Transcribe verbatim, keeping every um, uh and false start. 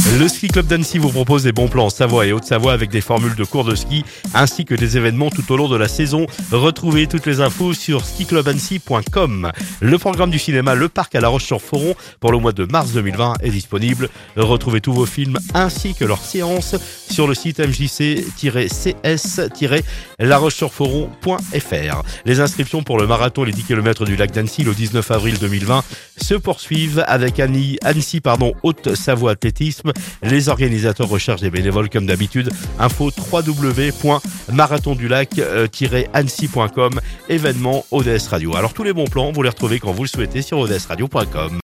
Le Ski Club d'Annecy vous propose des bons plans en Savoie et Haute-Savoie avec des formules de cours de ski ainsi que des événements tout au long de la saison. Retrouvez toutes les infos sur ski club annecy point com. Le programme du cinéma Le Parc à La Roche-sur-Foron pour le mois de mars deux mille vingt est disponible. Retrouvez tous vos films ainsi que leurs séances sur le site m j c tiret c s tiret la roche sur foron point f r. Les inscriptions pour le marathon les dix kilomètres du lac d'Annecy le dix-neuf avril deux mille vingt se poursuivent avec Annie, Annecy pardon, Haute-Savoie Athlétisme. Les organisateurs recherchent des bénévoles comme d'habitude. Info w w w point marathon du lac tiret annecy point com. Événement O D S Radio. Alors tous les bons plans, vous les retrouvez quand vous le souhaitez sur o d s radio point com.